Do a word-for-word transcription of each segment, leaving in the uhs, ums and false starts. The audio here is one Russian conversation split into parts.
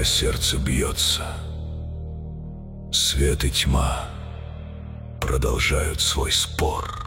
сердце бьется. Свет и тьма продолжают свой спор.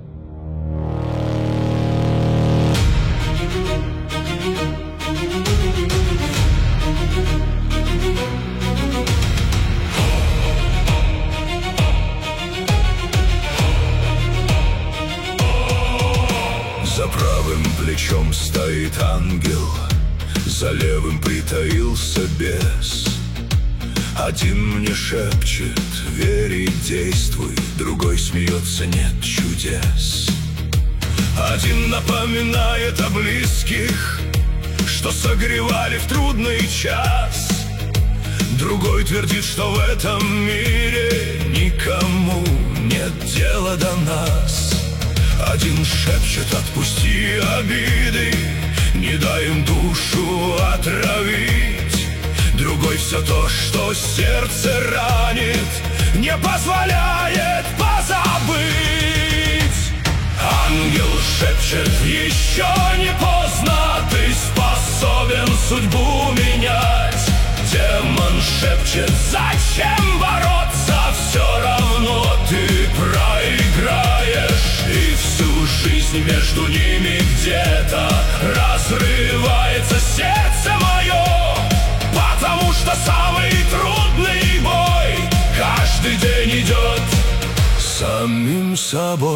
За правым плечом стоит ангел, за левым притаился бес. Один мне шепчет: верь и действуй, другой смеется: нет чудес. Один напоминает о близких, что согревали в трудный час. Другой твердит, что в этом мире никому нет дела до нас. Один шепчет: отпусти обиды, не дай им душу отравить. Другой все то, что сердце ранит, не позволяет позабыть. Ангел шепчет: еще не поздно, ты способен судьбу менять. Демон шепчет: зачем бороться, все равно ты проиграешь. И всю жизнь между ними где-то разрывается сердце мое, потому что самый трудный бой каждый день идет с самим собой.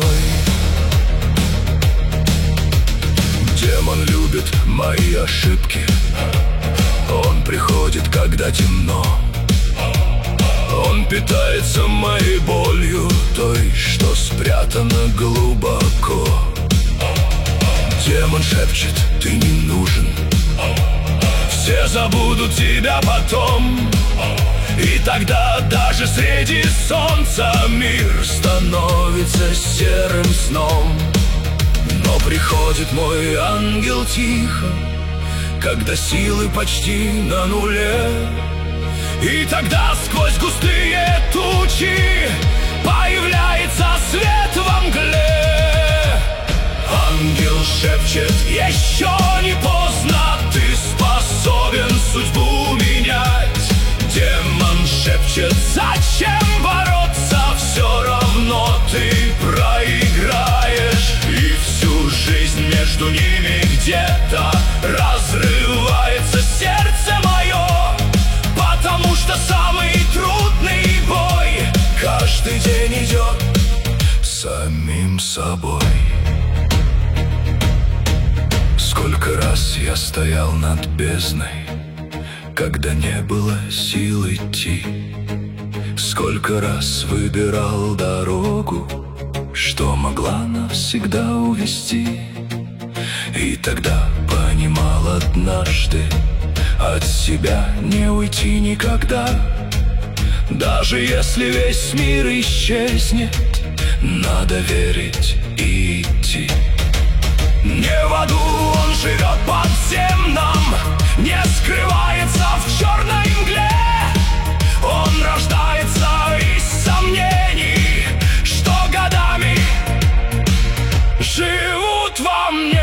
Демон любит мои ошибки, он приходит, когда темно. Он питается моей болью, той, что спрятана глубоко. Демон шепчет: ты не нужен, все забудут тебя потом. И тогда даже среди солнца мир становится серым сном. Но приходит мой ангел тихо, когда силы почти на нуле. И тогда сквозь густые тучи появляется свет во мгле. Ангел шепчет: еще не поздно, ты способен судьбу менять. Демон шепчет: зачем бороться, все равно ты проиграешь. И всю жизнь между ними где-то разрывается сердце мое, потому что самый трудный бой каждый день идет с самим собой. Сколько раз я стоял над бездной, когда не было сил идти. Сколько раз выбирал дорогу, что могла навсегда увести. И тогда понимал однажды, от себя не уйти никогда. Даже если весь мир исчезнет, надо верить и идти. Не в аду он живет под всем нам, не скрывается в черной мгле. Он рождается из сомнений, что годами живут во мне.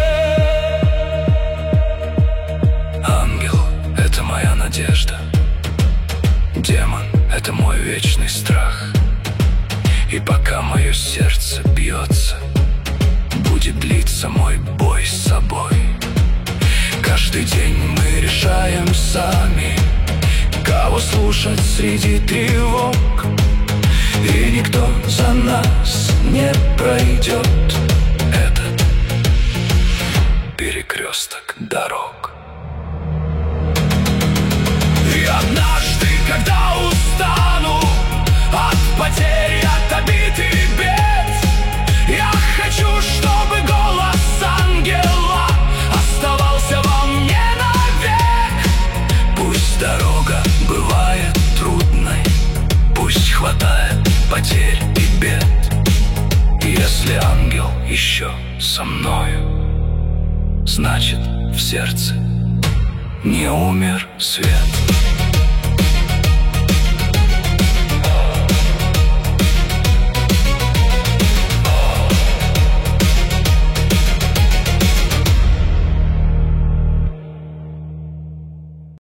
Надежда. Демон — это мой вечный страх. И пока мое сердце бьется, будет длиться мой бой с собой. Каждый день мы решаем сами, кого слушать среди тревог. И никто за нас не пройдет этот перекресток дорог. И однажды, когда устану от потери, от обид и бед, я хочу, чтобы голос ангела оставался во мне навек. Пусть дорога бывает трудной, пусть хватает потерь и бед. Если ангел еще со мною, значит, в сердце не умер свет.